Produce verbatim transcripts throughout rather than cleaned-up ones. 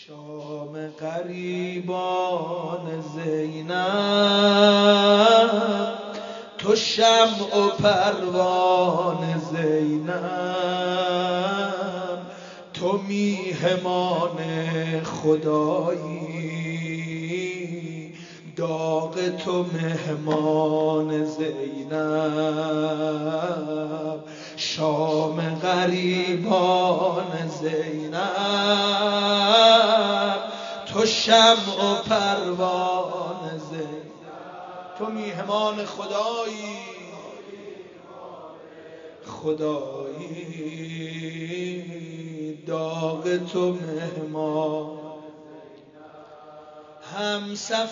شام غریبان زینب، تو شمع و پروان زینب، تو میهمان خدایی، داغ تو مهمان زینب. شام غریبان زینب، تو شمع و پروان زینب، تو میهمان خدایی، خدایی داغ تو مهمان. هم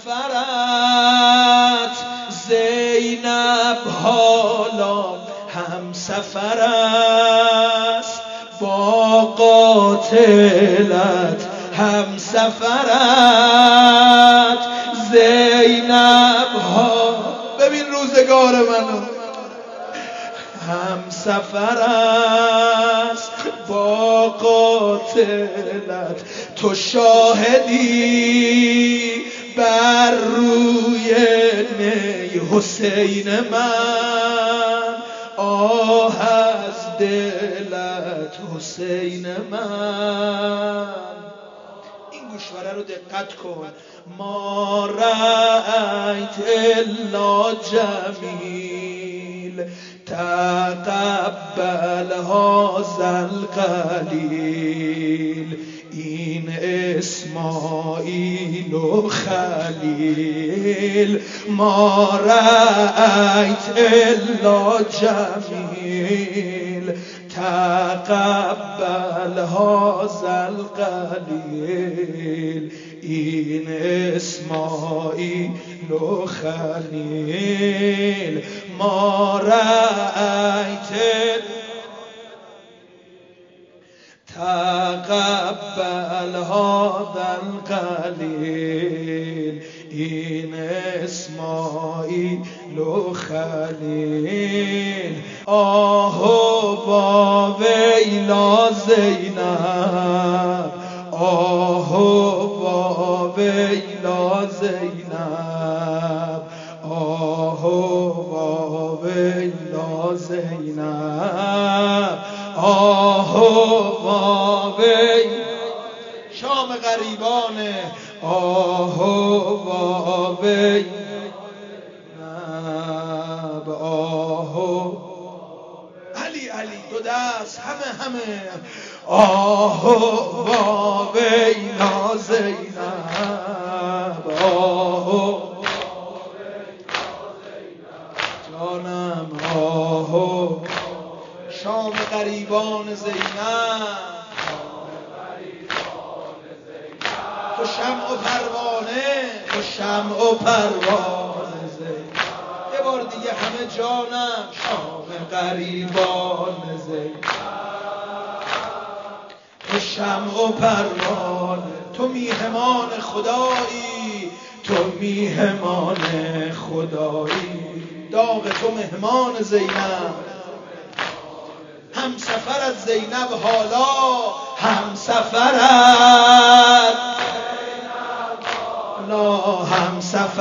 سفرت زینب حالا هم سفر است با قاتلت، هم سفرت زینب ها. ببین روزگار منو، هم سفر است با قاتلت، تو شاهدی بر روی نی حسین من، آه از دلت حسین من. این گوشواره رو دقت کن. ما رأیت الا جمیل تقبل هذا القلیل، این اسماعیل و خلیل. ما رأیت الا جمیل تقبل هذا القلیل، این اسماعیل و خلیل. ما رأیت تقبل هذا القلیل، این اسماعیل و خلیل. آه با ویلا زینب، آه با ویلا زینب، آه با ویلا زینب، آه با ویلا. شام غریبانه، آه با ویلا، آه علی علی دو دست همه همه، آه با ویلا زینب، آه جانم، آه شام غریبان زینب، تو شمع و پروانه، تو شمع و پروانه زینب. یه بار دیگه همه جانم، شام غریبان زینب، تو شمع و پروانه، تو میهمان خدایی، تو میهمان خدایی، داغ تو مهمان زینب. هم سفرت زینب حالا هم سفرت لا، هم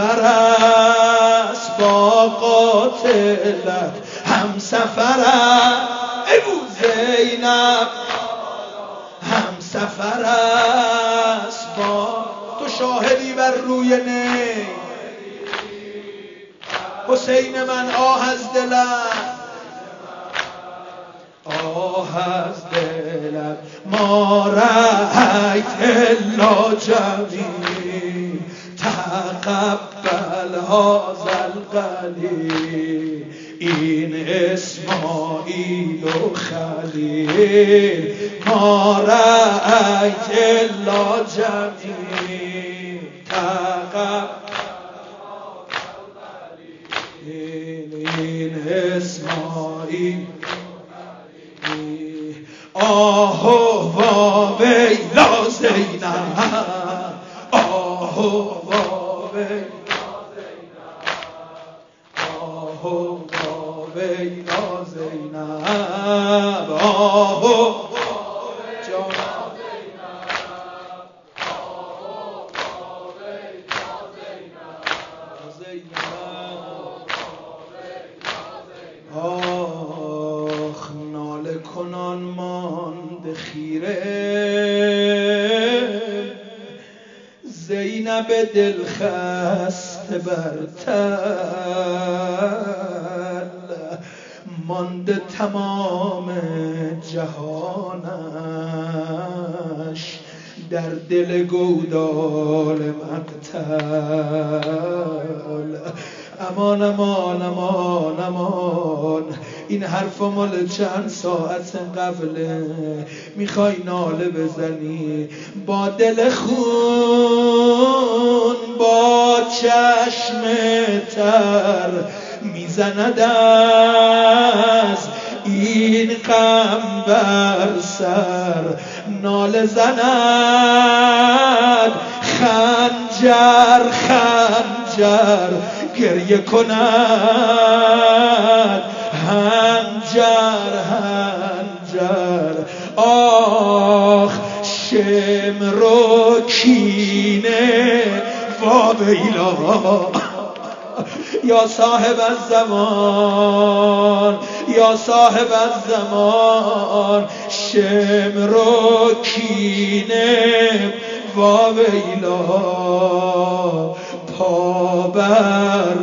سفرت با قاتلت، هم سفرت ابو زینب، هم سفرت با. تو شاهدی بر روی نی حسین من، آه از دلت، آه از دلت. ما رأیت الا جمیل تقبل هذا القلیل، این اسماعیل و خلیل. ما رأیت الا جمیل تقبل، این اسماعیل. آه با ویلا زینب، آه با ویلا زینب، آه با ویلا زینب، آه جان زینب، زینب دل خسته برتر مانده تمام جهانش در دل گودال مقتل. امان امان امان امان، این حرف مال چند ساعت قبله. میخوای ناله بزنی با دل خون، با چشم تر میزند از این غم بر سر. ناله زند خنجر خنجر، گریه کند هنجر هنجر. آخ شمر و کینه وابیلا، یا صاحب الزمان یا صاحب الزمان. شمر و کینه واویلا، پابر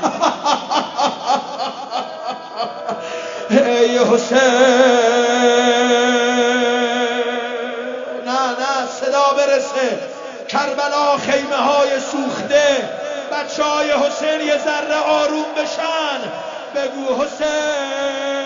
ای حسین. نه نه صدا برسه، کربلا خیمه های سوخته، بچه های حسین یه ذره آروم بشن. بگو حسین